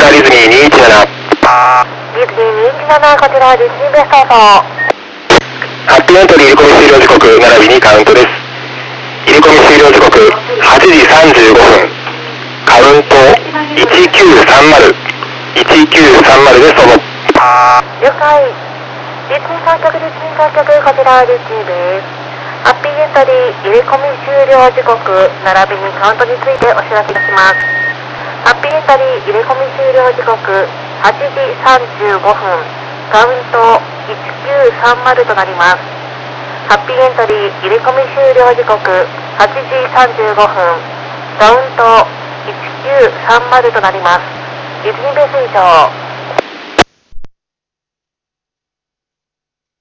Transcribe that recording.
ちらディズニー217。 ディズニー217、こちらディズニーベースどうぞ。 ハッピーエントリー入り込み終了時刻並びにカウントです。入り込み終了時刻8時35分。カウント1930。1930です。どうぞ。 了解。ディズニー観客、ディズニー観客、こちらディズニーです。ハッピーエントリー入れ込み終了時刻並びにカウントについてお知らせいたします。ハッピーエントリー入れ込み終了時刻8時35分、カウント1930となります。ハッピーエントリー入れ込み終了時刻8時35分、カウント1930となります。ディズニーベース以上。